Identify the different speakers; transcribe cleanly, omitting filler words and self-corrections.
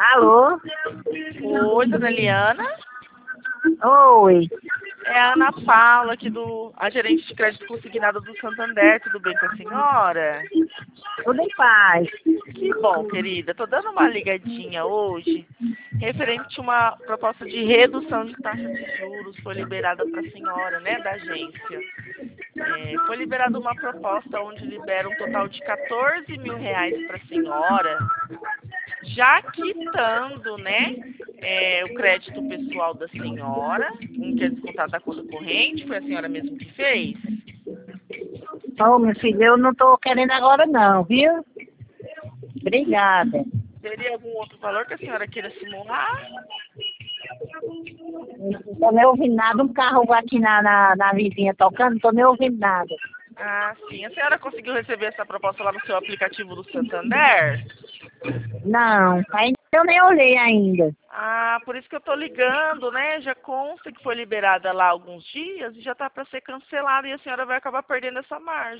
Speaker 1: Alô?
Speaker 2: Oi, dona Eliana.
Speaker 1: Oi.
Speaker 2: É a Ana Paula, aqui a gerente de crédito consignado do Santander. Tudo bem com a senhora?
Speaker 1: Tudo em paz.
Speaker 2: Que bom, querida. Tô dando uma ligadinha hoje, referente a uma proposta de redução de taxa de juros, foi liberada para a senhora, né, da agência. Foi liberada uma proposta onde libera um total de R$ 14.000 para a senhora, já quitando, né, o crédito pessoal da senhora, que é descontado da conta corrente, foi a senhora mesmo que fez?
Speaker 1: Ô, meu filho, eu não tô querendo agora não, viu? Obrigada.
Speaker 2: Teria algum outro valor que a senhora queira simular?
Speaker 1: Não tô nem ouvindo nada. Um carro aqui na vizinha tocando, não tô nem ouvindo nada.
Speaker 2: Ah, sim. A senhora conseguiu receber essa proposta lá no seu aplicativo do Santander?
Speaker 1: Não, ainda eu nem olhei ainda.
Speaker 2: Ah, por isso que eu tô ligando, né? Já consta que foi liberada lá há alguns dias e já tá para ser cancelada e a senhora vai acabar perdendo essa margem.